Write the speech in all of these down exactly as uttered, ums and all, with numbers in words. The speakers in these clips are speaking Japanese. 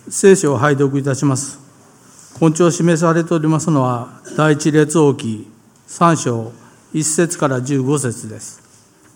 聖書を拝読いたします。根拠を示されておりますのは、第一列王記三章一節から十五節です。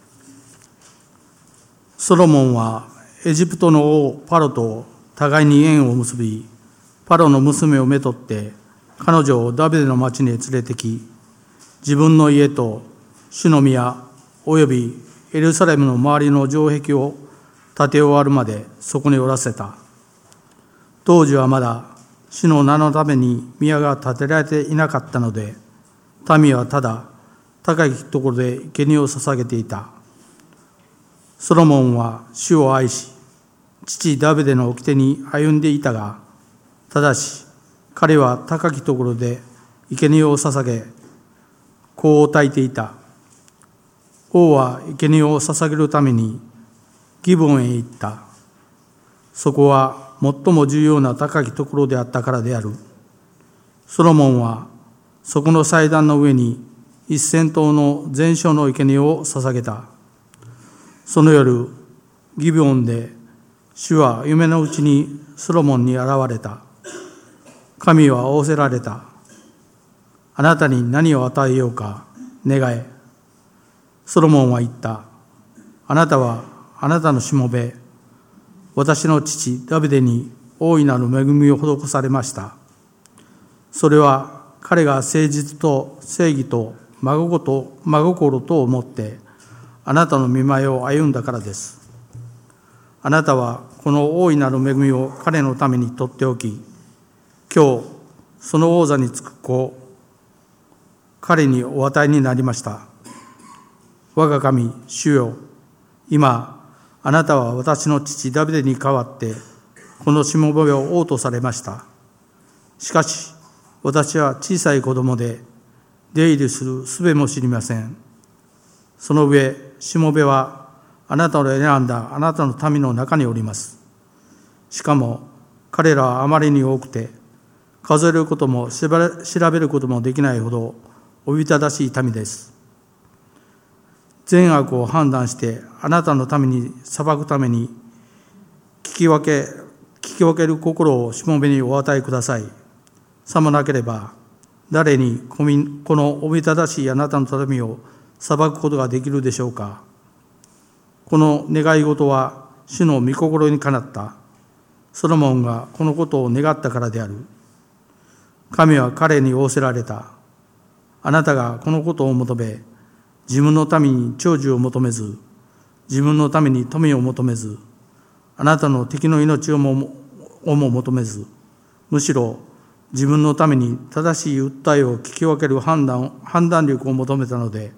ソロモンはエジプトの王パロと互いに縁を結び、パロの娘をめとって彼女をダビデの町に連れてき、自分の家と主の宮およびエルサレムの周りの城壁を建て終わるまでそこにおらせた。当時はまだ主の名のために宮が建てられていなかったので、民はただ高いところで生贄を捧げていた。ソロモンは主を愛し、父ダビデの掟に歩んでいたが、ただし彼は高きところで生贄を捧げ、香を焚いていた。王は生贄を捧げるためにギブオンへ行った。そこは最も重要な高きところであったからである。ソロモンはそこの祭壇の上に一千頭の全焼の生贄を捧げた。その夜、ギブオンで主は夢のうちにソロモンに現れた。神は仰せられた。あなたに何を与えようか願え。ソロモンは言った。あなたはあなたのしもべ、私の父ダビデに大いなる恵みを施されました。それは彼が誠実と正義と真心と真心と思ってあなたの御前を歩んだからです。あなたはこの大いなる恵みを彼のために取っておき、今日その王座につく子を彼にお与えになりました。我が神主よ、今あなたは私の父ダビデに代わってこのしもべを王とされました。しかし私は小さい子供で出入りする術も知りません。その上しもべはあなたの選んだあなたの民の中におります。しかも彼らはあまりに多くて数えることも調べることもできないほどおびただしい民です。善悪を判断してあなたのために裁くために聞き分け聞き分ける心をしもべにお与えください。さもなければ誰にこのおびただしいあなたの民を裁くことができるでしょうか。この願い事は主の御心にかなった。ソロモンがこのことを願ったからである。神は彼に仰せられた。あなたがこのことを求め、自分のために長寿を求めず、自分のために富を求めず、あなたの敵の命をもをも求めず、むしろ自分のために正しい訴えを聞き分ける判断判断力を求めたので、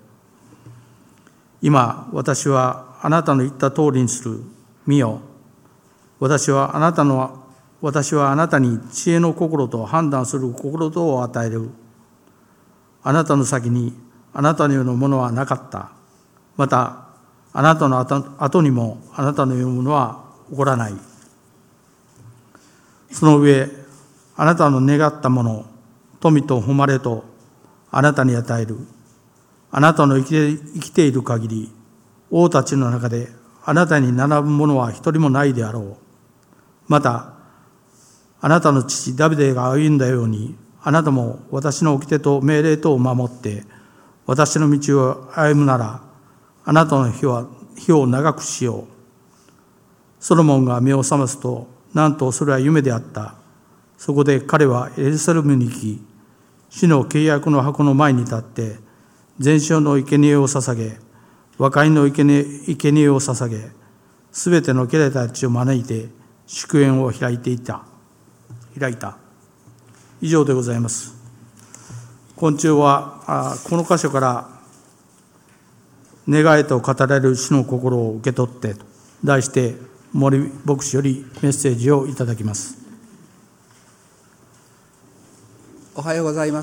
今私はあなたの言った通りにする。見よ、私はあなたの私はあなたに知恵の心と判断する心とを与える。あなたの先にあなたのようなものはなかった。またあなたの後にもあなたのようなものは起こらない。その上、あなたの願ったもの、富と誉れとあなたに与える。あなたの生きて、生きている限り、王たちの中であなたに並ぶ者は一人もないであろう。また、あなたの父ダビデが歩んだように、あなたも私の掟と命令とを守って、私の道を歩むなら、あなたの日は日を長くしよう。ソロモンが目を覚ますと、なんとそれは夢であった。そこで彼はエルサレムに行き、主の契約の箱の前に立って、全焼の生贄を捧げ、和解の生贄を捧げ、すべての家来たちを招いて祝宴を開いていた。開いた。以上でございます。今週はこの箇所から願いと語られる主の心を受け取ってと題して森牧師よりメッセージをいただきます。 おはようございます。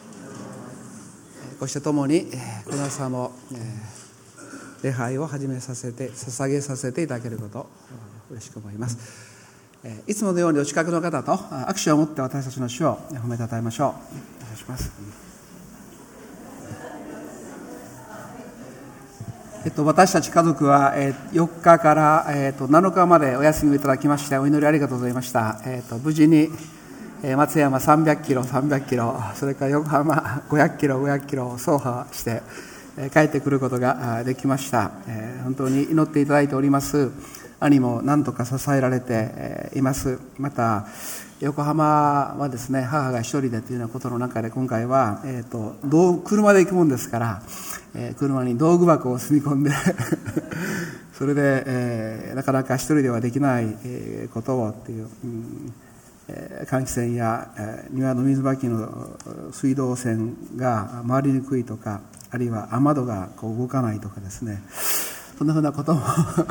ご一緒ともにこの朝も礼拝を始めさせて捧げさせていただけることを嬉しく思います。いつものようにお近くの方と握手を持って私たちの主を褒めたたえましょう。お願いします。 えっと、私たち家族は、えー、よっかから、えー、となのかまでお休みをいただきましてお祈りありがとうございました。えー、と無事に、えー、松山さんびゃくキロさんびゃくキロ、それから横浜ごひゃくキロごひゃくキロを走破して、えー、帰ってくることができました。えー、本当に祈っていただいております。兄も何とか支えられて、えー、います。また横浜はですね、母が一人でというようなことの中で今回は、えー、と車で行くもんですから、えー、車に道具箱を積み込んでそれで、えー、なかなか一人ではできない、えー、ことをっていう、うんえー、換気扇や、えー、庭の水まきの水道線が回りにくいとか、あるいは雨戸がこう動かないとかですね、そんなふうなことも、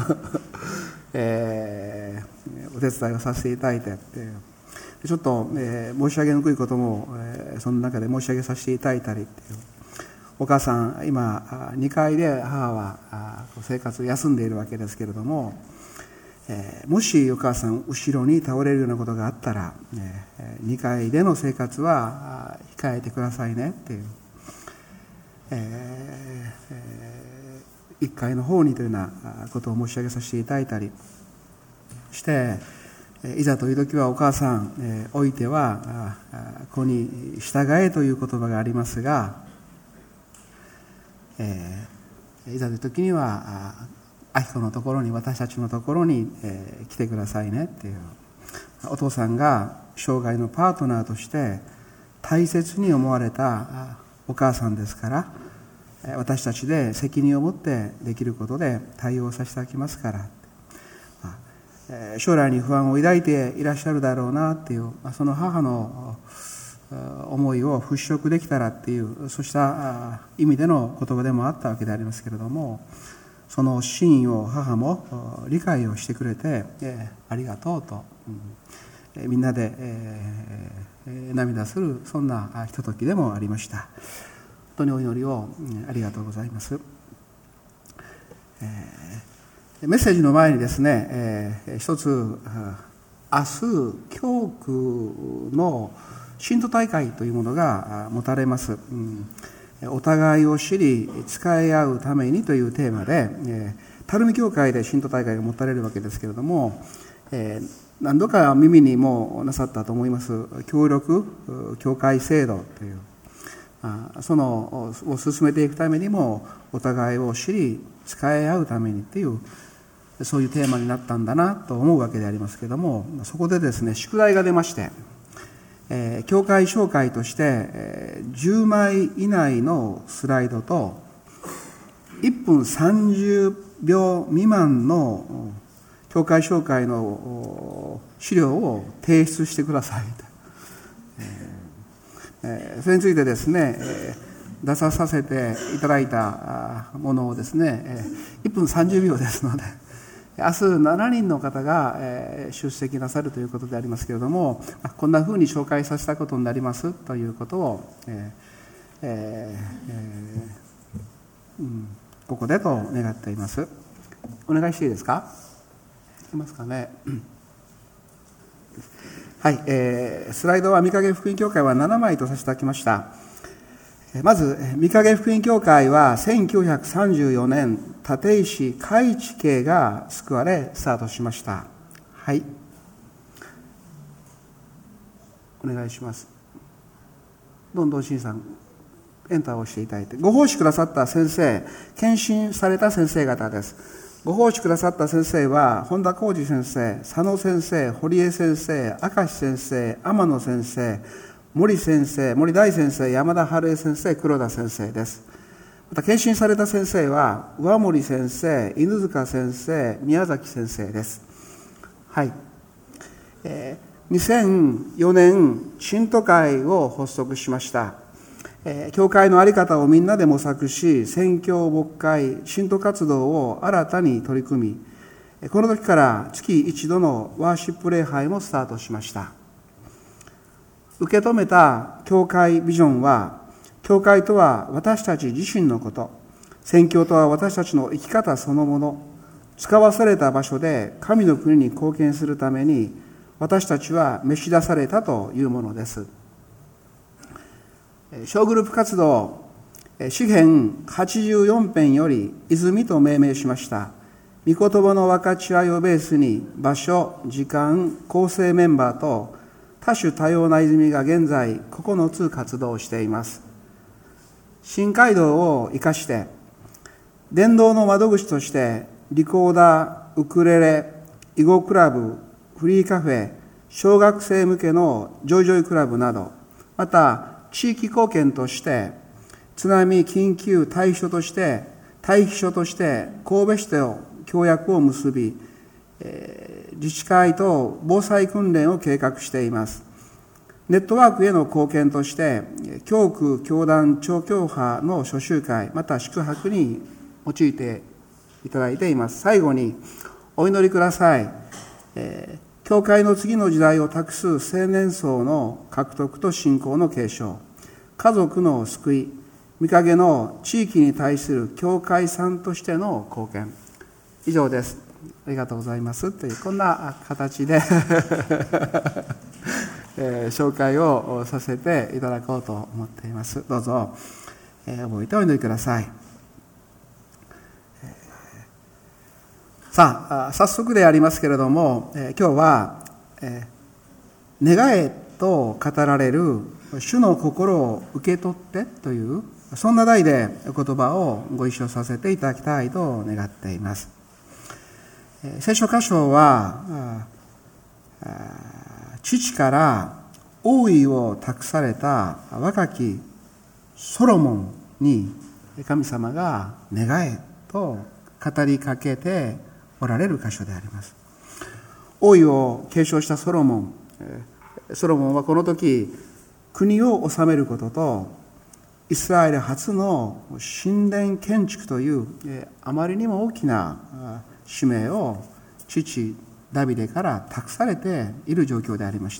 えー、お手伝いをさせていただいて、えーちょっと、えー、申し上げにくいことも、えー、その中で申し上げさせていただいたりっていう、お母さん今にかいで母は生活を休んでいるわけですけれども、えー、もしお母さん後ろに倒れるようなことがあったら、えー、にかいでの生活は控えてくださいねっていう、えー、いっかいの方にというようなことを申し上げさせていただいたりして、いざという時はお母さん、えー、おいては子に従えという言葉がありますが、えー、いざという時には明子のところに、私たちのところに、えー、来てくださいねっていう、お父さんが生涯のパートナーとして大切に思われたお母さんですから、私たちで責任を持ってできることで対応させていただきますから、将来に不安を抱いていらっしゃるだろうなっていう、その母の思いを払拭できたらっていう、そうした意味での言葉でもあったわけでありますけれども、その真意を母も理解をしてくれて、ありがとうと、みんなで涙する、そんなひとときでもありました。本当にお祈りをありがとうございます。メッセージの前にですね、えー、一つ、明日、教区の信徒大会というものが持たれます。うん、お互いを知り、使い合うためにというテーマで、えー、垂水教会で信徒大会が持たれるわけですけれども、えー、何度か耳にもなさったと思います、協力教会制度という、そのを進めていくためにも、お互いを知り、使い合うためにという、そういうテーマになったんだなと思うわけでありますけれども、そこでですね、宿題が出まして、えー、教会紹介として、えー、じゅうまい以内のスライドといっぷんさんじゅうびょう未満の教会紹介の資料を提出してください、えー、それについてですね、えー、出させていただいたものをですね、えー、いっぷんさんじゅうびょうですので、明日しちにんの方が出席なさるということでありますけれども、こんなふうに紹介させたことになりますということを、えーえーうん、ここでと願っています。お願いしていいですか？いますかね。はい、えー、スライドは御影福音教会はななまいとさせていただきました。まず、御影福音教会はせんきゅうひゃくさんじゅうよねん、立石海地家が救われスタートしました。はい。お願いします。どんどんしんさん、エンターを押していただいて。ご奉仕くださった先生、献身された先生方です。ご奉仕くださった先生は、本田浩二先生、佐野先生、堀江先生、明石先生、天野先生、森先生、森大先生、山田春江先生、黒田先生です。また、献身された先生は、上森先生、犬塚先生、宮崎先生です。はい。えー、にせんよねん、信徒会を発足しました。えー、教会の在り方をみんなで模索し、宣教牧会、信徒活動を新たに取り組み、この時から月一度のワーシップ礼拝もスタートしました。受け止めた教会ビジョンは、教会とは私たち自身のこと、宣教とは私たちの生き方そのもの、使わされた場所で神の国に貢献するために、私たちは召し出されたというものです。小グループ活動、 詩編はちじゅうよん編より泉と命名しました。御言葉の分かち合いをベースに場所、時間、構成メンバーと多種多様な泉が現在ここのつ活動しています。新街道を生かして伝道の窓口としてリコーダー、ウクレレ、囲碁クラブ、フリーカフェ、小学生向けのジョイジョイクラブなど、また地域貢献として津波緊急対処として対比所として神戸市と協約を結び、自治会と防災訓練を計画しています。ネットワークへの貢献として教区教団調教派の諸集会また宿泊に用いていただいています。最後にお祈りください。えー教会の次の時代を託す青年層の獲得と信仰の継承、家族の救い、御影の地域に対する教会さんとしての貢献。以上です。ありがとうございますというこんな形で、えー、紹介をさせていただこうと思っています。どうぞ、えー、覚えてお祈りください。さあ、早速でありますけれども、えー、今日は、えー、願えと語られる主の心を受け取ってという、そんな題で言葉をご一緒させていただきたいと願っています。えー、聖書箇所は、父から王位を託された若きソロモンに神様が願えと語りかけておられる箇所であります。王位を継承したソロモン、ソロモンはこの時国を治めることとイスラエル初の神殿建築というあまりにも大きな使命を父ダビデから託されている状況でありました。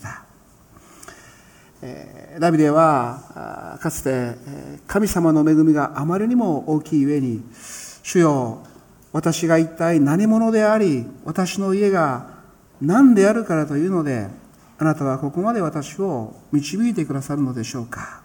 ダビデはかつて神様の恵みがあまりにも大きいゆえに、主よ、私が一体何者であり、私の家が何であるからというので、あなたはここまで私を導いてくださるのでしょうか。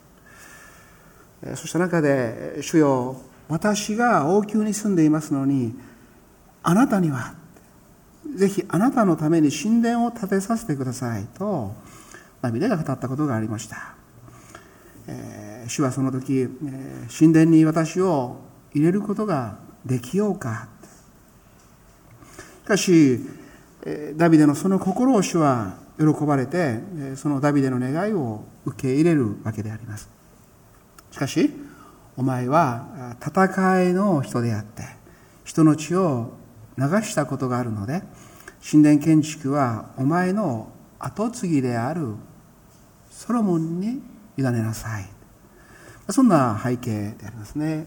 そした中で、主よ、私が王宮に住んでいますのに、あなたには、ぜひあなたのために神殿を建てさせてくださいと、ダビデが語ったことがありました。えー、主はその時、えー、神殿に私を入れることができようか。しかしダビデのその心を主は喜ばれて、そのダビデの願いを受け入れるわけであります。しかしお前は戦いの人であって人の血を流したことがあるので、神殿建築はお前の跡継ぎであるソロモンに委ねなさい。そんな背景でありますね。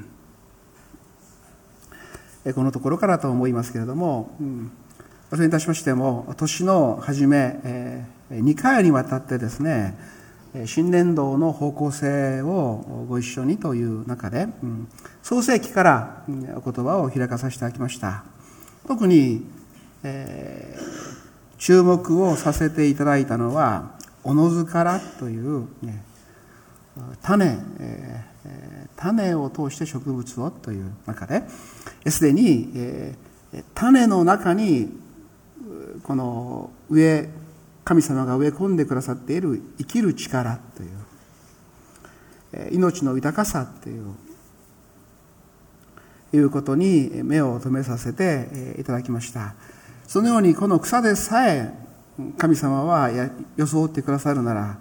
このところからと思いますけれども、うん、それにいたしましても、年の初め、えー、にかいにわたってですね、新年度の方向性をご一緒にという中で、うん、創世記からお言葉を開かさせていただきました。特に、えー、注目をさせていただいたのは、おのずからという、ね、種、えー種を通して植物をという中で、すでに、えー、種の中にこの植神様が植え込んでくださっている生きる力という、えー、命の豊かさといういうことに目を留めさせていただきました。そのようにこの草でさえ神様は装ってくださるなら、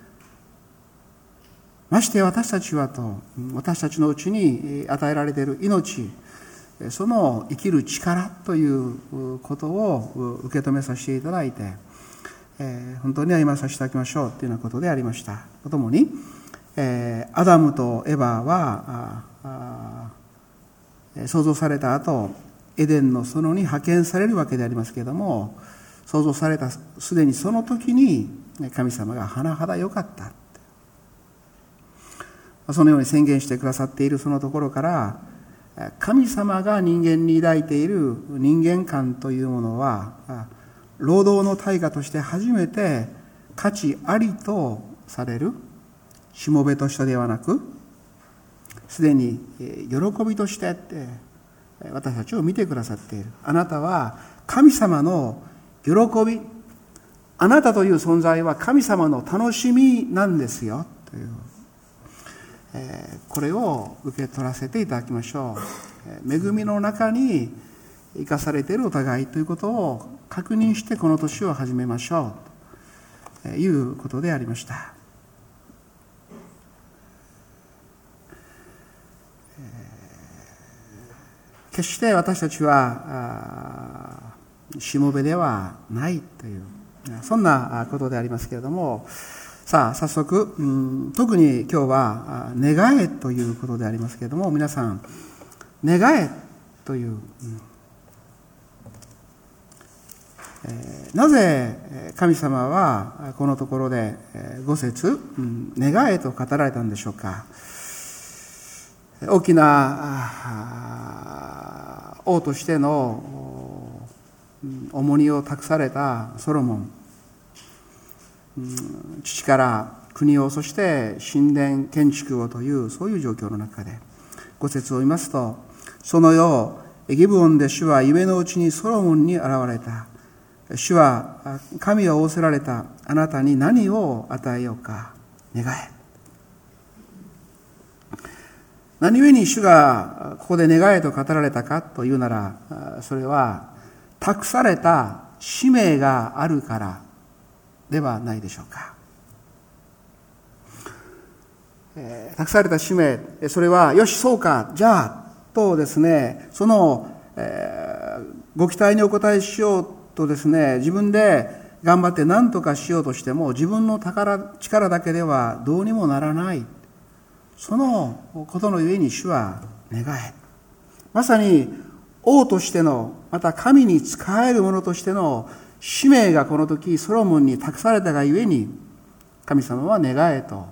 まして私たちはと、私たちのうちに与えられている命、その生きる力ということを受け止めさせていただいて、本当に歩まさせていただきましょうというようなことでありました。とともに、アダムとエバは創造された後、エデンの園に派遣されるわけでありますけれども、創造されたすでにその時に神様が甚だ良かった。そのように宣言してくださっているそのところから、神様が人間に抱いている人間観というものは、労働の対価として初めて価値ありとされるしもべとしたではなく、 すでに喜びとして私たちを見てくださっている。あなたは神様の喜び、あなたという存在は神様の楽しみなんですよという、これを受け取らせていただきましょう。恵みの中に生かされているお互いということを確認してこの年を始めましょうということでありました。決して私たちはしもべではないという、そんなことでありますけれども、さあ早速、うん、特に今日は願えということでありますけれども、皆さん願えという、うんえー、なぜ神様はこのところでご節、うん、願えと語られたんでしょうか。大きな王としての重荷を託されたソロモン、父から国を、そして神殿建築をというそういう状況の中でご節を見ますと、その夜ギブオンで主は夢のうちにソロモンに現れた。主は神は仰せられた。あなたに何を与えようか願え。何故に主がここで願えと語られたかというなら、それは託された使命があるからではないでしょうか。えー、託された使命、それはよしそうかじゃあとですね、その、えー、ご期待にお応えしようとですね、自分で頑張って何とかしようとしても自分の力力だけではどうにもならない。そのことのゆえに主は願え。まさに王としての、また神に仕える者としての使命がこの時ソロモンに託されたがゆえに、神様は願えと。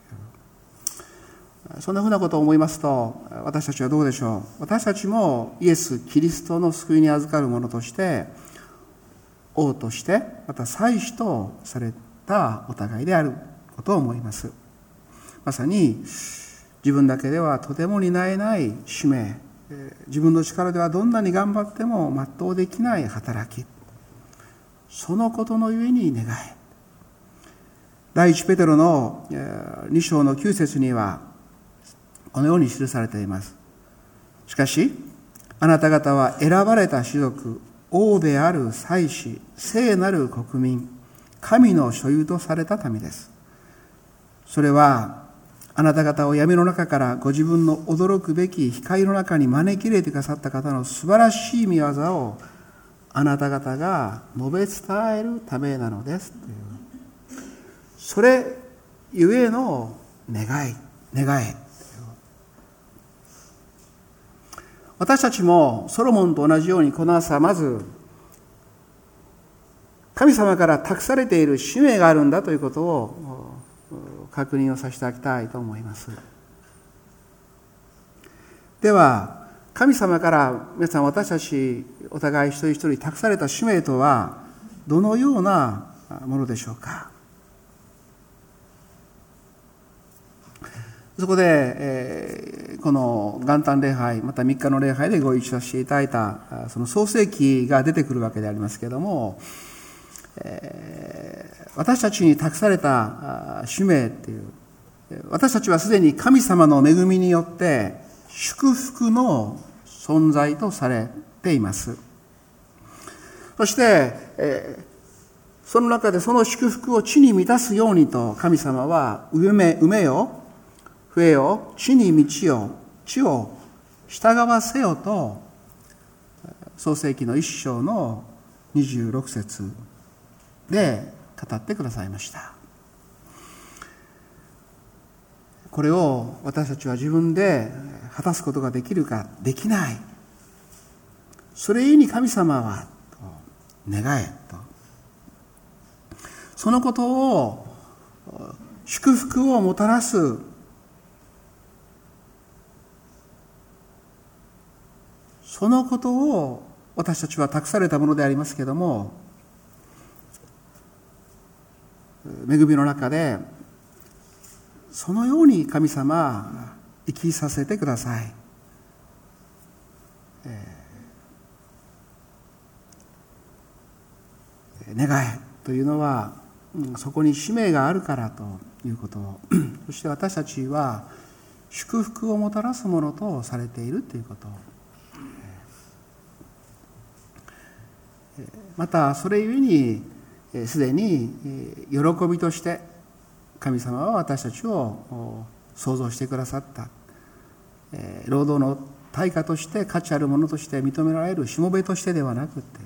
そんなふうなことを思いますと、私たちはどうでしょう。私たちもイエス・キリストの救いに預かる者として、王として、また祭司とされたお互いであることを思います。まさに自分だけではとても担えない使命、自分の力ではどんなに頑張っても全うできない働き、そのことのゆえに願え。第一ペテロのに章のきゅう節にはこのように記されています。しかしあなた方は選ばれた種族、王である祭司、聖なる国民、神の所有とされた民です。それはあなた方を闇の中からご自分の驚くべき光の中に招き入れてくださった方の素晴らしい御業をあなた方が述べ伝えるためなのですという、それゆえの願い、願い。私たちもソロモンと同じようにこの朝、まず神様から託されている使命があるんだということを確認をさせていただきたいと思います。では神様から皆さん、私たちお互い一人一人託された使命とはどのようなものでしょうか。そこで、えー、この元旦礼拝、またみっかの礼拝でご一緒させていただいたその創世記が出てくるわけでありますけれども、えー、私たちに託された使命っていう、私たちはすでに神様の恵みによって祝福の存在とされています。そして、えー、その中でその祝福を地に満たすようにと神様は埋め、埋めよ、増えよ、地に満ちよ、地を従わせよと創世記の一章のにじゅうろく節で語ってくださいました。これを私たちは自分で果たすことができるか、できない。それゆえに神様は願えと、そのことを祝福をもたらすそのことを私たちは託されたものでありますけれども、恵みの中でそのように神様生きさせてください。願いというのは、そこに使命があるからということを、そして私たちは祝福をもたらすものとされているということを、またそれゆえにすでに喜びとして神様は私たちを創造してくださった。労働の対価として価値あるものとして認められるしもべとしてではなくて、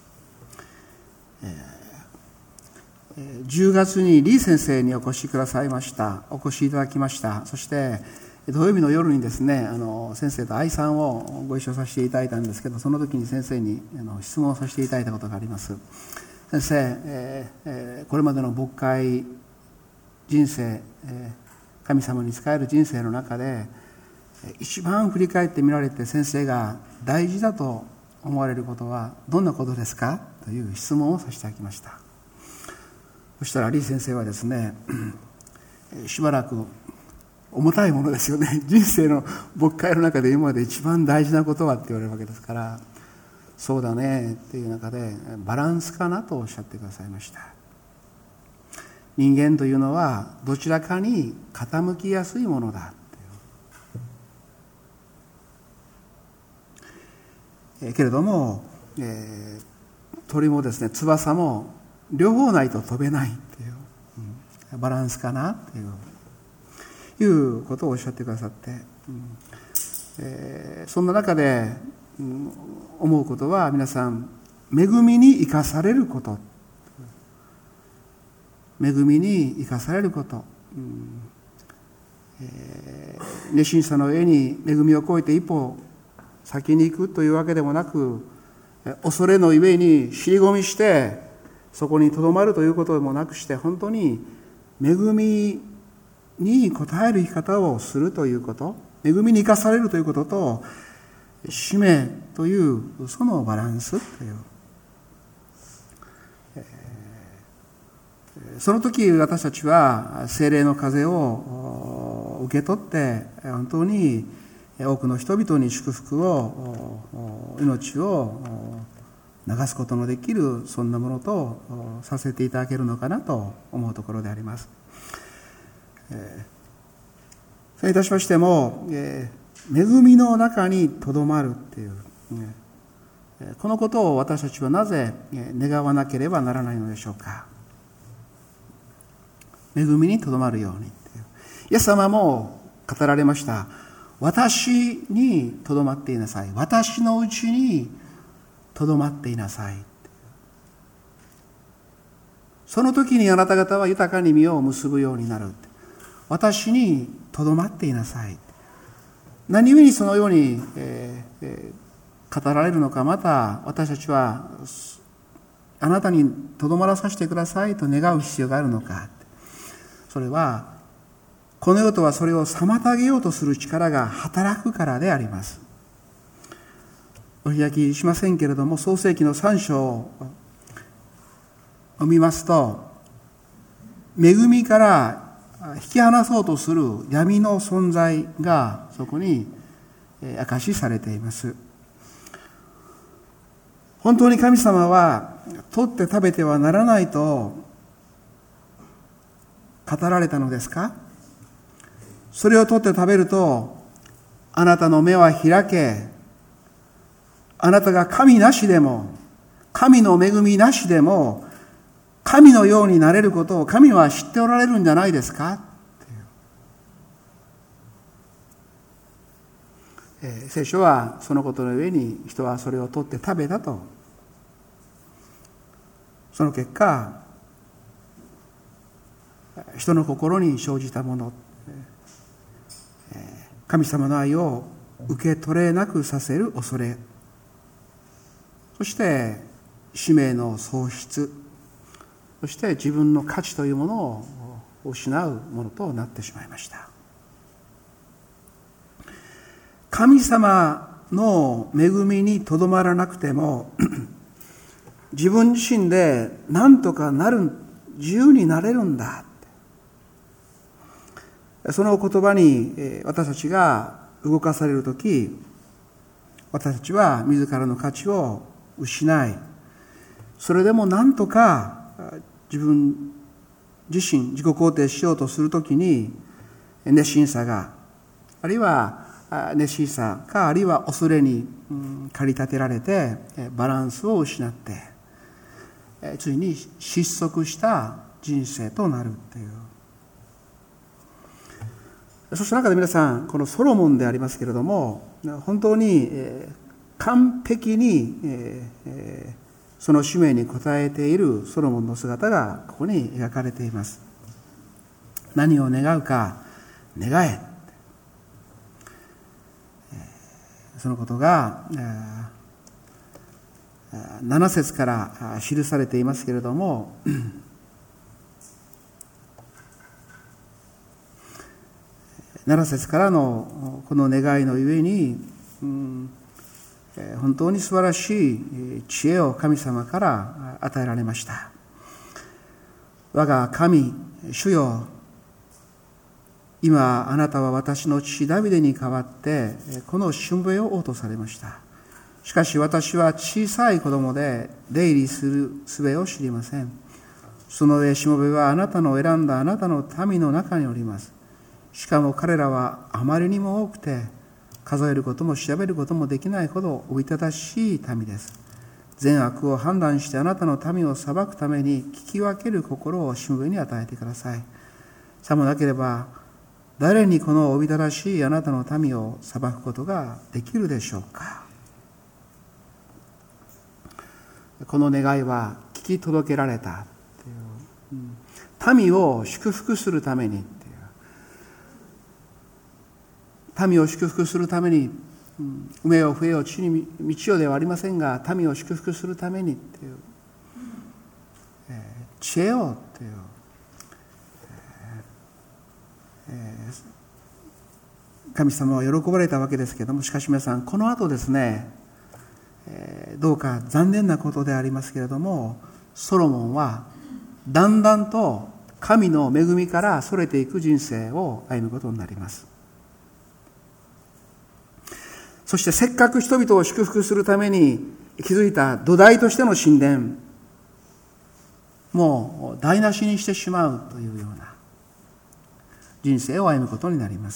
じゅうがつにリー先生にお越しくださいましたお越しいただきました。そして土曜日の夜にですね、あの先生と愛さんをご一緒させていただいたんですけど、その時に先生にあの質問をさせていただいたことがあります。先生、えーえー、これまでの牧会人生、えー、神様に仕える人生の中で一番振り返ってみられて先生が大事だと思われることはどんなことですかという質問をさせていただきました。そしたらリー先生はですね、しばらく重たいものですよね、人生の牧会の中で今まで一番大事なことはって言われるわけですから、そうだねっていう中でバランスかなとおっしゃってくださいました。人間というのはどちらかに傾きやすいものだっていう、けれども、えー、鳥もですね、翼も両方ないと飛べないっていう、うん、バランスかなっていういうことをおっしゃってくださって、うんえー、そんな中で、うん、思うことは、皆さん恵みに生かされること、恵みに生かされること、うんえー、熱心さの上に恵みを越えて一歩先に行くというわけでもなく、恐れのゆえに尻込みしてそこにとどまるということでもなくして、本当に恵みに応える生き方をするということ、恵みに生かされるということと、使命というそのバランスという、えー、その時私たちは聖霊の風を受け取って本当に多くの人々に祝福を、命を流すことのできる、そんなものとさせていただけるのかなと思うところであります。それにいたしましても、恵みの中にとどまるっていう、このことを私たちはなぜ願わなければならないのでしょうか。恵みにとどまるようにっていう、イエス様も語られました。私にとどまっていなさい、私のうちにとどまっていなさい。その時にあなた方は豊かに実を結ぶようになる。私にとどまっていなさい。何故にそのように、えーえー、語られるのか、また私たちはあなたにとどまらさせてくださいと願う必要があるのか。それはこの世とはそれを妨げようとする力が働くからであります。お開きしませんけれども、創世記のさん章を見ますと、恵みから引き離そうとする闇の存在がそこに明かしされています。本当に神様は取って食べてはならないと語られたのですか？それを取って食べるとあなたの目は開け、あなたが神なしでも、神の恵みなしでも神のようになれることを神は知っておられるんじゃないですかっていう、えー、聖書はそのことの上に人はそれを取って食べたと。その結果、人の心に生じたもの、神様の愛を受け取れなくさせる恐れ、そして使命の喪失、そして自分の価値というものを失うものとなってしまいました。神様の恵みにとどまらなくても自分自身で何とかなる、自由になれるんだ。 その言葉に私たちが動かされるとき、私たちは自らの価値を失い、それでも何とか自分自身自己肯定しようとするときに、熱心さが、あるいは熱心さか、あるいは恐れに駆り立てられてバランスを失って、ついに失速した人生となるという。そして中で皆さん、このソロモンでありますけれども、本当に完璧にその使命に応えているソロモンの姿がここに描かれています。何を願うか願え、そのことがなな節から記されていますけれども、なな節からのこの願いのゆえに、うん、本当に素晴らしい知恵を神様から与えられました。我が神、主よ、今あなたは私の父ダビデに代わってこのしもべを王とされました。しかし私は小さい子供で出入りする術を知りません。その上しもべはあなたの選んだあなたの民の中におります。しかも彼らはあまりにも多くて、数えることも調べることもできないほどおびただしい民です。善悪を判断してあなたの民を裁くために聞き分ける心をしもべに与えてください。さもなければ、誰にこのおびただしいあなたの民を裁くことができるでしょうか。この願いは聞き届けられたという、うん、民を祝福するために、民を祝福するために、うん、埋めよ増えよ地に満ちよではありませんが、民を祝福するためにっていう、えー、知恵をっていう、えー、神様は喜ばれたわけですけれども、しかし皆さん、この後ですね、えー、どうか残念なことでありますけれども、ソロモンはだんだんと神の恵みからそれていく人生を歩むことになります。そしてせっかく人々を祝福するために築いた土台としての神殿、もう台無しにしてしまうというような人生を歩むことになります。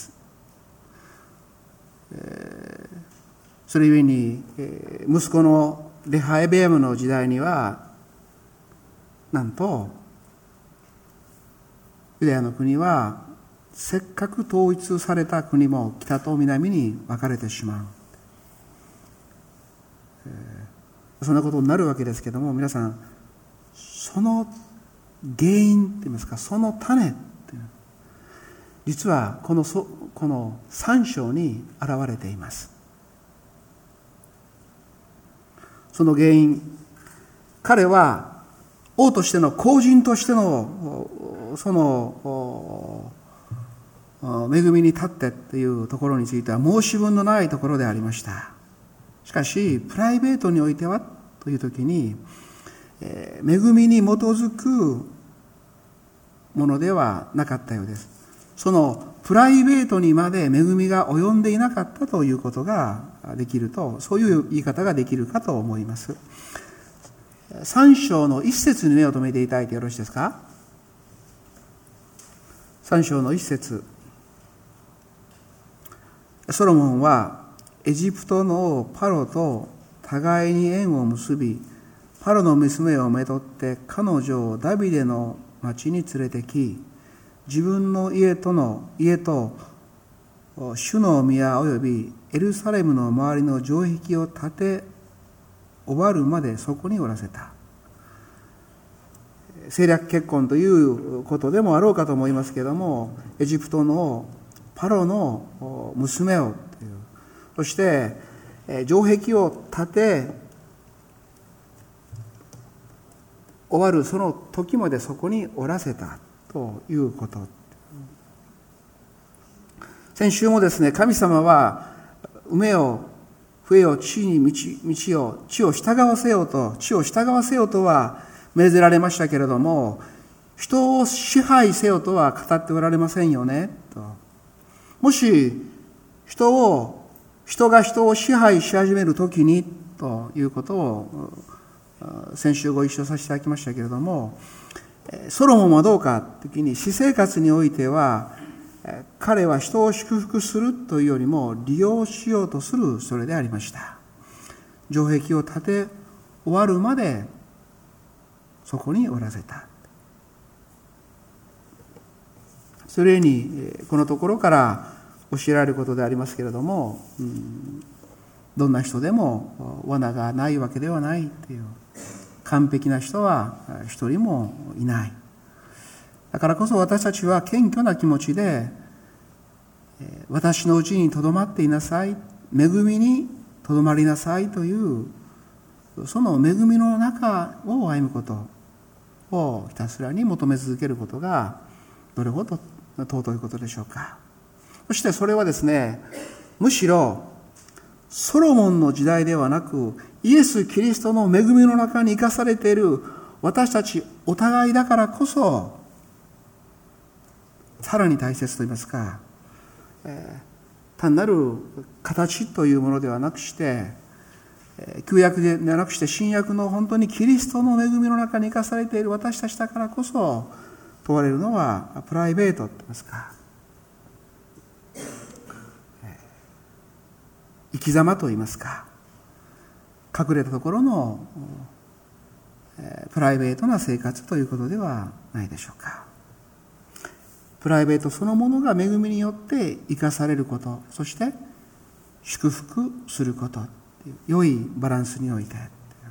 えー、それゆえに、えー、息子のレハエベヤムの時代には、なんとユダヤの国はせっかく統一された国も北と南に分かれてしまう。そんなことになるわけですけども、皆さん、その原因って言いますか、その種っていうのは実はこのそこの三章に現れています。その原因、彼は王としての公人としてのその恵みに立ってっていうところについては申し分のないところでありました。しかしプライベートにおいてはというときに、えー、恵みに基づくものではなかったようです。そのプライベートにまで恵みが及んでいなかったということができると、そういう言い方ができるかと思います。三章の一節に目を留めていただいてよろしいですか。三章の一節、ソロモンはエジプトの王パロと互いに縁を結び、パロの娘をめとって彼女をダビデの町に連れてき、自分の家との家と主の宮およびエルサレムの周りの城壁を建て終わるまでそこにおらせた。政略結婚ということでもあろうかと思いますけれども、エジプトのパロの娘をという、そして城壁を建て終わるその時までそこにおらせたということ。先週もですね、神様は埋めよ増えよ地に満ち満ちよ地を従わせようと地を従わせようとは命ぜられましたけれども、 人を支配せよとは語っておられませんよねと。もし人を人が人を支配し始めるときにということを先週ご一緒させていただきましたけれども、ソロモンはどうかというときに、私生活においては彼は人を祝福するというよりも利用しようとするそれでありました。城壁を建て終わるまでそこにおらせた。それにこのところから教えられることでありますけれども、うん、どんな人でも罠がないわけではないという、完璧な人は一人もいない。だからこそ私たちは謙虚な気持ちで、私のうちにとどまっていなさい、恵みにとどまりなさいという、その恵みの中を歩むことをひたすらに求め続けることがどれほど尊いことでしょうか。そしてそれはですね、むしろソロモンの時代ではなく、イエス・キリストの恵みの中に生かされている私たちお互いだからこそ、さらに大切といいますか、えー、単なる形というものではなくして、えー、旧約ではなくして新約の本当にキリストの恵みの中に生かされている私たちだからこそ問われるのはプライベートといいますか、えー、生き様といいますか、隠れたところの、えー、プライベートな生活ということではないでしょうか。プライベートそのものが恵みによって生かされること、そして祝福すること、良いバランスにおいて、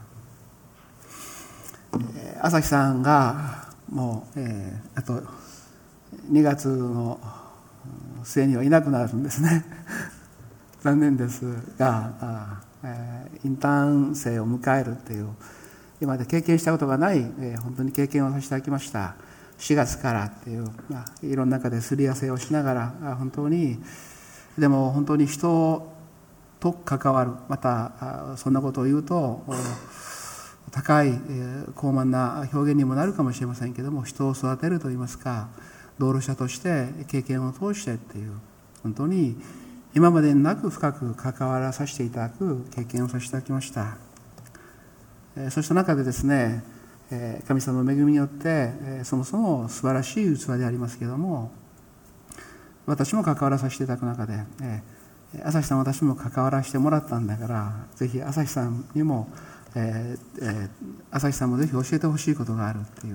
えー、朝日さんがもう、えー、あとにがつの末にはいなくなるんですね。残念ですが、えー、インターン生を迎えるという今まで経験したことがない、えー、本当に経験をさせていただきました。しがつからっていう、まあ、いろんな中ですり合わせをしながら、本当にでも本当に人と関わる、またそんなことを言うと高い高慢な表現にもなるかもしれませんけれども、人を育てるといいますか、道路者として経験を通してっていう、本当に今までになく深く関わらさせていただく経験をさせていただきました。そうした中でですね、神様の恵みによってそもそも素晴らしい器でありますけれども、私も関わらさせていただく中で、朝日さん私も関わらせてもらったんだから、ぜひ朝日さんにも、えーえー、朝日さんもぜひ教えてほしいことがあるっていう、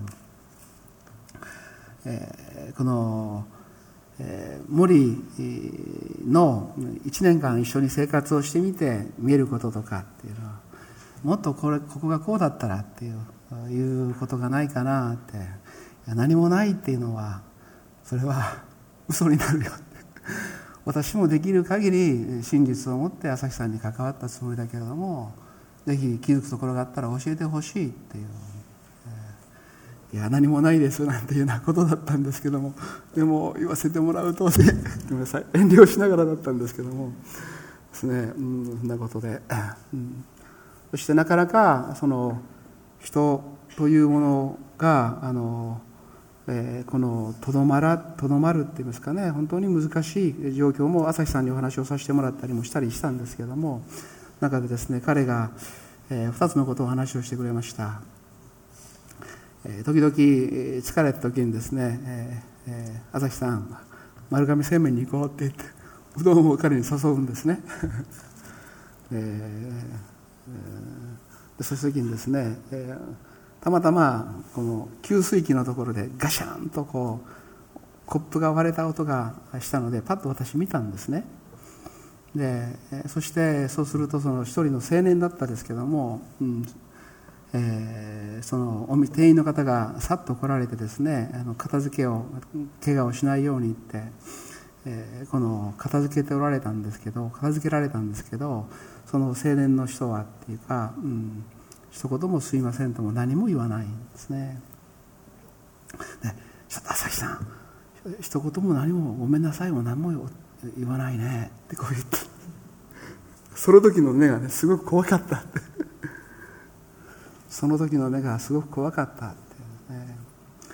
えー、この、えー、森のいちねんかん一緒に生活をしてみて見えることとかっていうのは、もっとこれここがこうだったらっていういうことがないかなって、いや何もないっていうのはそれは嘘になるよって私もできる限り真実を持って朝日さんに関わったつもりだけれども、ぜひ気づくところがあったら教えてほしいっていう、えー、いや何もないですなんていうようなことだったんですけども、でも言わせてもらうとごめんなさい、遠慮しながらだったんですけどもですね、うん、そんなことで、うん、そしてなかなかその人というものがあの、えー、このとどまらとどまるって言いますかね、本当に難しい状況も朝日さんにお話をさせてもらったりもしたりしたんですけれども、中でですね、彼が、えー、ふたつのことをお話をしてくれました。えー、時々疲れた時にですね、えーえー、朝日さん丸亀製麺に行こうって言ってうどんを彼に誘うんですね。えーえーそういう時にですね、えー、たまたまこの給水器のところでガシャンとこうコップが割れた音がしたので、パッと私見たんですね。でそしてそうするとその一人の青年だったですけども、うんえー、その店員の方がさっと来られてですね、あの片付けを怪我をしないようにって、えー、この片付けておられたんですけど片付けられたんですけど、その青年の人はっていうか、うん、一言もすいませんとも何も言わないんですね。でちょっと朝日さん一言も何もごめんなさいも何も言わないねってこう言って、その時の目がねすごく怖かったってその時の目がすごく怖かったって、ね、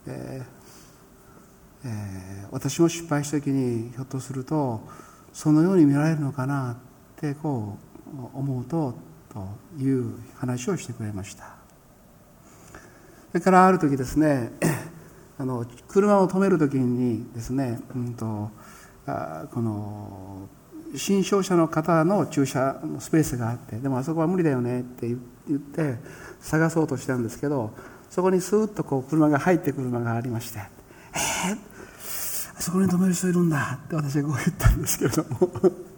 えーえー、私も失敗した時にひょっとするとそのように見られるのかなってこう思うとという話をしてくれました。それからある時ですね、あの車を止める時にですね、うんとあこの新商車の方の駐車のスペースがあって、でもあそこは無理だよねって言って探そうとしたんですけど、そこにスーッとこう車が入ってくる車がありまして、えー、あそこに止める人いるんだって私はこう言ったんですけれども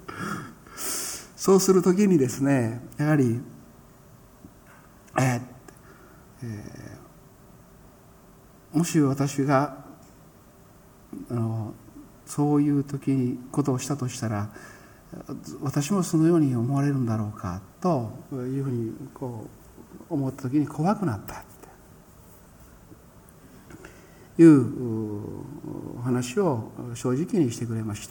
そうするときにですね、やはりえーえー、もし私があのそういう時にことをしたとしたら、私もそのように思われるんだろうかというふうにこう思った時に怖くなったという話を正直にしてくれました。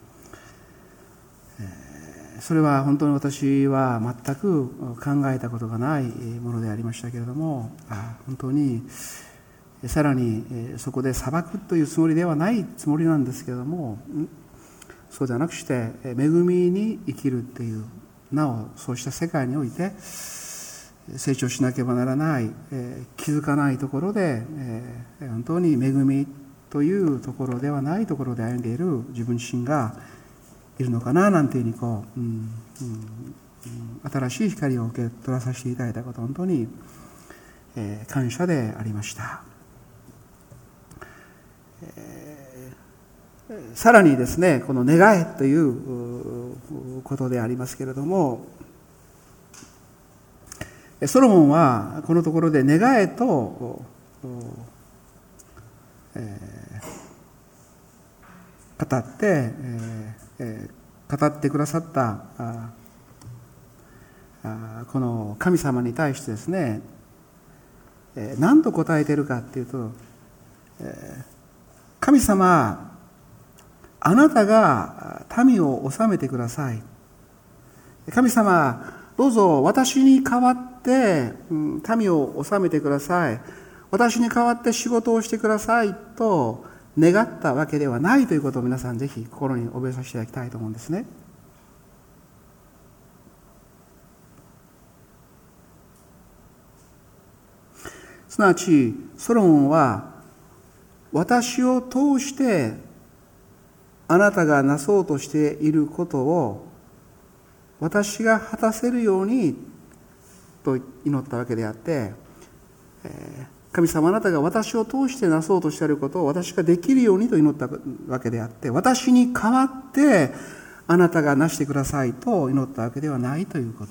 それは本当に私は全く考えたことがないものでありましたけれども、本当にさらにそこで裁くというつもりではないつもりなんですけれども、そうではなくして恵みに生きるという、なおそうした世界において成長しなければならない、気づかないところで本当に恵みというところではないところで歩んでいる自分自身がいるのかななんていうふうにこう、うんうん、新しい光を受け取らさせていただいたこと、本当に感謝でありました。えー、さらにですね、この願えということでありますけれども、ソロモンはこのところで願えと、えー、語って、えー、語ってくださったああこの神様に対してですね、えー、何と答えているかっていうと、えー神様、あなたが民を治めてください。神様、どうぞ私に代わって民を治めてください。私に代わって仕事をしてくださいと願ったわけではないということを皆さんぜひ心に覚えさせていただきたいと思うんですね。すなわち、ソロモンは私を通してあなたがなそうとしていることを私が果たせるようにと祈ったわけであって、神様、あなたが私を通してなそうとしていることを私ができるようにと祈ったわけであって、私に代わってあなたがなしてくださいと祈ったわけではないということ。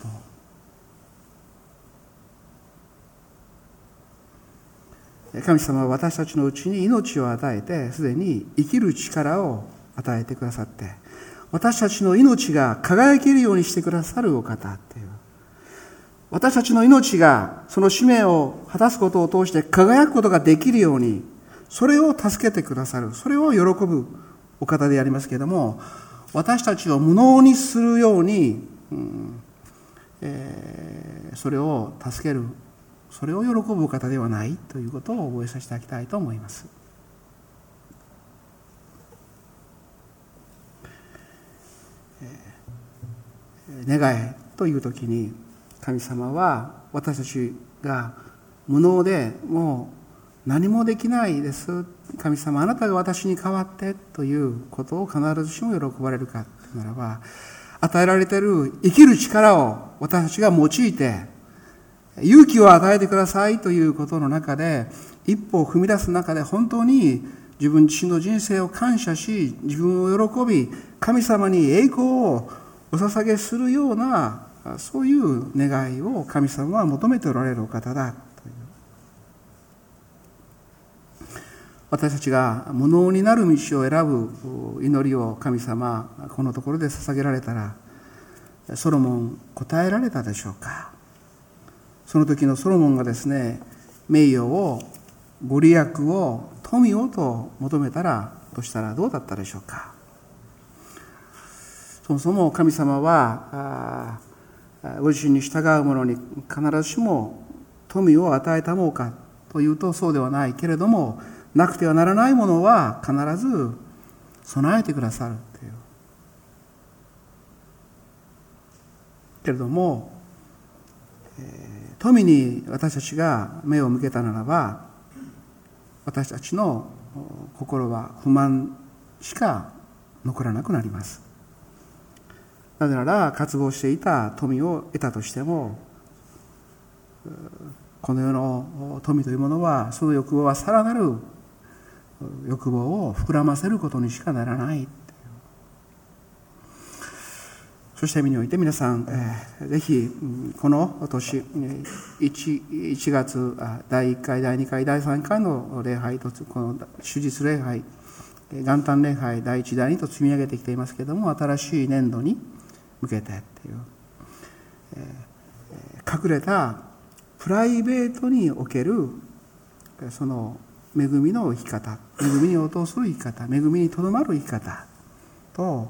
神様は私たちのうちに命を与えて、すでに生きる力を与えてくださって、私たちの命が輝けるようにしてくださるお方っていう、私たちの命がその使命を果たすことを通して輝くことができるように、それを助けてくださる、それを喜ぶお方でありますけれども、私たちを無能にするように、うんえー、それを助ける、それを喜ぶお方ではないということを覚えさせていただきたいと思います。願えというときに、神様は私たちが無能でもう何もできないです、神様あなたが私に代わってということを必ずしも喜ばれるかならば、与えられている生きる力を私たちが用いて勇気を与えてくださいということの中で、一歩を踏み出す中で本当に自分自身の人生を感謝し、自分を喜び、神様に栄光をお捧げするような、そういう願いを神様は求めておられるお方だという。私たちが無能になる道を選ぶ祈りを神様このところで捧げられたら、ソロモン答えられたでしょうか。その時のソロモンがですね、名誉を、ご利益を、富をと求めたらとしたらどうだったでしょうか。そもそも神様はご自身に従う者に必ずしも富を与えたもうかというとそうではないけれども、 なくてはならないものは必ず備えてくださるっていう。けれども、えー、富に私たちが目を向けたならば、私たちの心は不満しか残らなくなります。なぜなら、渇望していた富を得たとしても、この世の富というものは、その欲望はさらなる欲望を膨らませることにしかならない。そうした意味において皆さん、えー、ぜひこの年 1, 1月だいいっかい、だいにかい、だいさんかいの礼拝と、この主日礼拝、元旦礼拝だいいち、だいにと積み上げてきていますけれども、新しい年度に向けてっていう、えー、隠れたプライベートにおけるその恵みの生き方、恵みに応答する生き方、恵みにとどまる生き方と、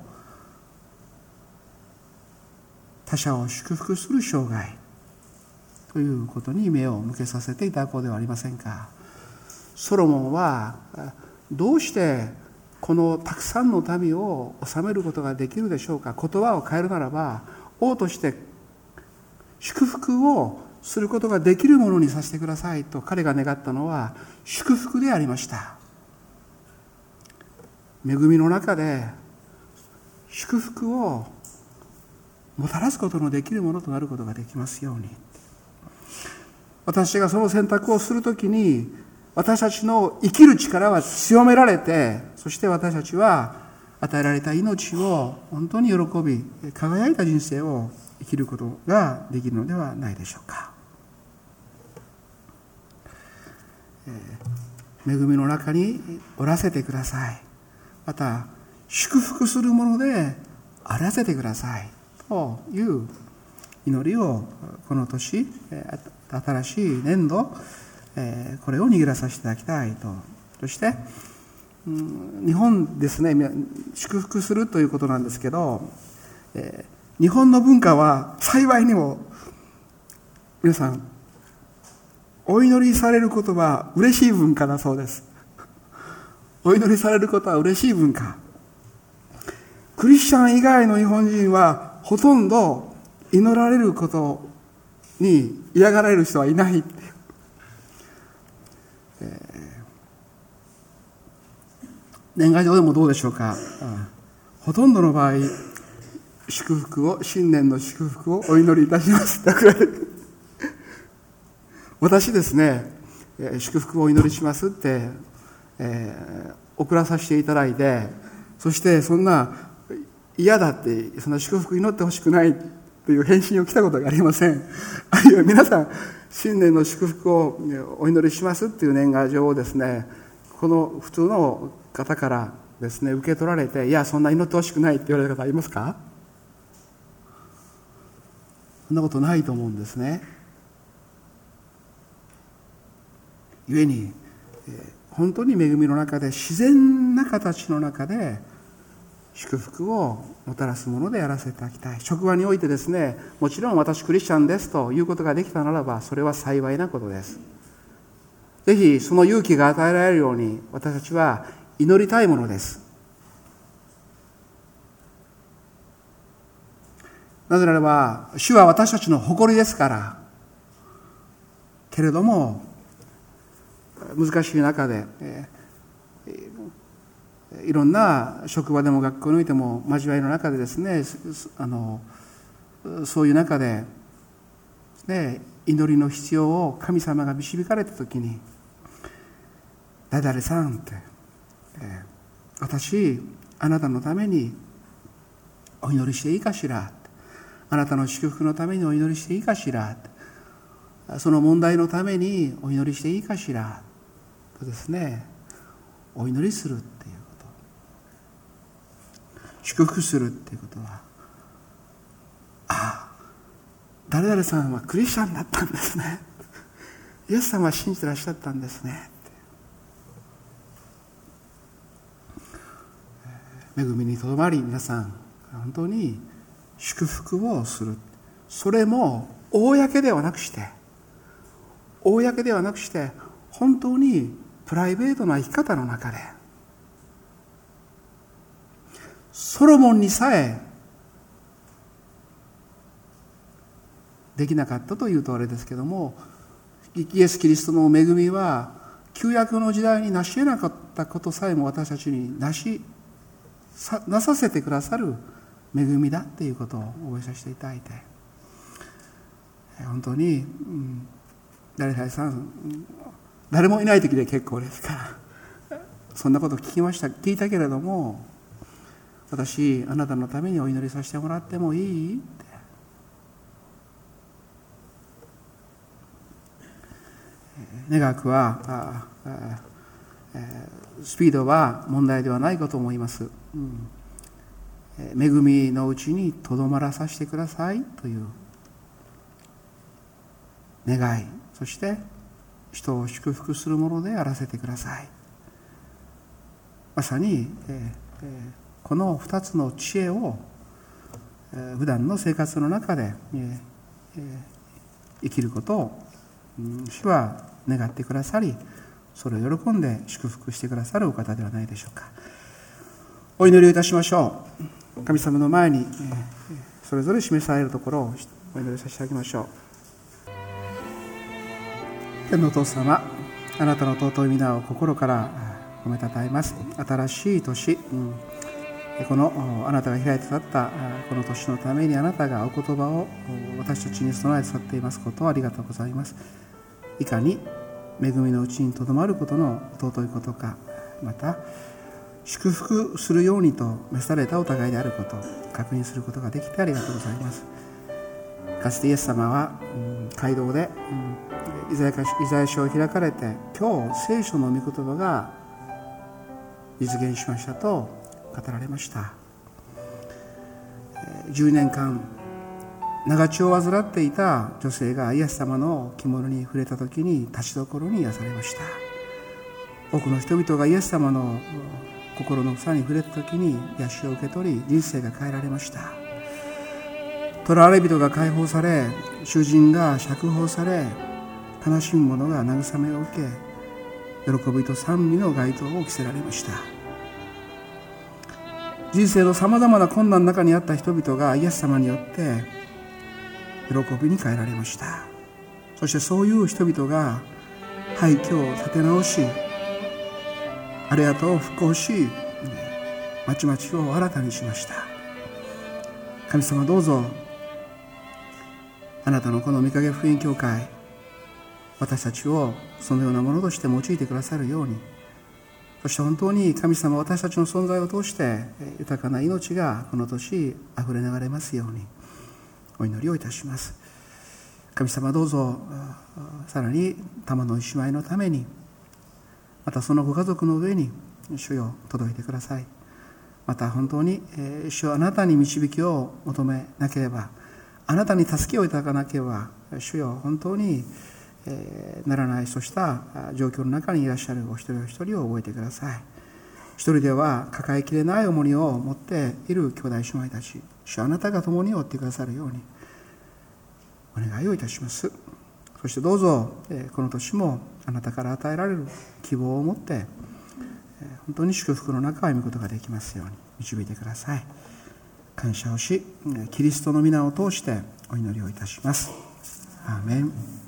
他者を祝福する生涯ということに目を向けさせていただこうではありませんか。ソロモンはどうしてこのたくさんの民を治めることができるでしょうか。言葉を変えるならば、王として祝福をすることができるものにさせてくださいと彼が願ったのは祝福でありました。恵みの中で祝福をもたらすことのできるものとなることができますように。私がその選択をするときに、私たちの生きる力は強められて、そして私たちは与えられた命を本当に喜び、輝いた人生を生きることができるのではないでしょうか。恵みの中におらせてください。また祝福するものであらせてくださいという祈りをこの年、新しい年度、これを握らさせていただきたいと。そして日本ですね、祝福するということなんですけど、日本の文化は幸いにも皆さんお祈りされることは嬉しい文化だそうです。お祈りされることは嬉しい文化。クリスチャン以外の日本人はほとんど祈られることに嫌がられる人はいないっていう、えー、年賀状でもどうでしょうか。ほとんどの場合、祝福を、新年の祝福をお祈りいたしますってくらい私ですね、祝福をお祈りしますって、えー、送らさせていただいて、そしてそんな嫌だって、そんな祝福祈ってほしくないという返信を来たことがありません。あるいは皆さん、新年の祝福をお祈りしますっていう年賀状をですね、この普通の方からですね、受け取られて、いや、そんな祈ってほしくないって言われた方ありますか？そんなことないと思うんですね。ゆえに、本当に恵みの中で、自然な形の中で祝福をもたらすものでやらせていただきたい。職場においてですね、もちろん私クリスチャンですということができたならば、それは幸いなことです。ぜひその勇気が与えられるように私たちは祈りたいものです。なぜならば、主は私たちの誇りですから。けれども、難しい中で、えー、いろんな職場でも学校においても交わりの中でですね、あのそういう中で、ね、祈りの必要を神様が導かれたときに、誰々さんって、えー、私あなたのためにお祈りしていいかしら、あなたの祝福のためにお祈りしていいかしら、その問題のためにお祈りしていいかしらとですね、お祈りするっていうこと、祝福するっていうことは、ああ、誰々さんはクリスチャンだったんですね、イエス様は信じてらっしゃったんですね、恵みにとどまり、皆さん本当に祝福をする。それも公ではなくして公ではなくして本当にプライベートな生き方の中で、ソロモンにさえできなかったというとあれですけども、イエス・キリストの恵みは旧約の時代に成し得なかったことさえも私たちになしなさせてくださる恵みだっていうことを覚えさせていただいて、本当に、うん、誰々さん、誰もいない時で結構ですからそんなこと聞きました聞いたけれども、私あなたのためにお祈りさせてもらってもいいって願くはああスピードは問題ではないかと思います、うん、恵みのうちにとどまらさせてくださいという願い、そして人を祝福するものであらせてください。まさに、えーえーこの二つの知恵を普段の生活の中で生きることを主は願ってくださり、それを喜んで祝福してくださるお方ではないでしょうか。お祈りをいたしましょう。神様の前にそれぞれ示されるところをお祈りさせていただきましょう。天のお父様、あなたの尊い皆を心から褒めたたえます。新しい年、うんこのあなたが開いて立ったこの年のために、あなたがお言葉を私たちに備えて去っていますことをありがとうございます。いかに恵みのうちにとどまることの尊いことか、また祝福するようにと召されたお互いであることを確認することができてありがとうございます。かつてイエス様は、うん、街道で、うん、イザヤ書を開かれて、今日聖書の御言葉が実現しましたと語られました。じゅうねんかん長血を患っていた女性がイエス様の着物に触れた時に立ちどころに癒されました。多くの人々がイエス様の心の房に触れた時に癒しを受け取り、人生が変えられました。囚われ人が解放され、囚人が釈放され、悲しむ者が慰めを受け、喜びと賛美の街灯を着せられました。人生のさまざまな困難の中にあった人々がイエス様によって喜びに変えられました。そしてそういう人々が廃墟を立て直し、荒れ跡を復興し、町々を新たにしました。神様、どうぞあなたのこの御影福音教会、私たちをそのようなものとして用いてくださるように、そして本当に神様、私たちの存在を通して豊かな命がこの年あふれ流れますようにお祈りをいたします。神様、どうぞさらに玉の姉妹のために、またそのご家族の上に主よ届いてください。また本当に主よ、あなたに導きを求めなければ、あなたに助けをいただかなければ、主よ本当にならない、そうした状況の中にいらっしゃるお一人お一人を覚えてください。一人では抱えきれない重荷を持っている兄弟姉妹たち、主、あなたが共に追ってくださるようにお願いをいたします。そしてどうぞこの年もあなたから与えられる希望を持って本当に祝福の中を歩むことができますように導いてください。感謝をし、キリストの皆を通してお祈りをいたします。アーメン。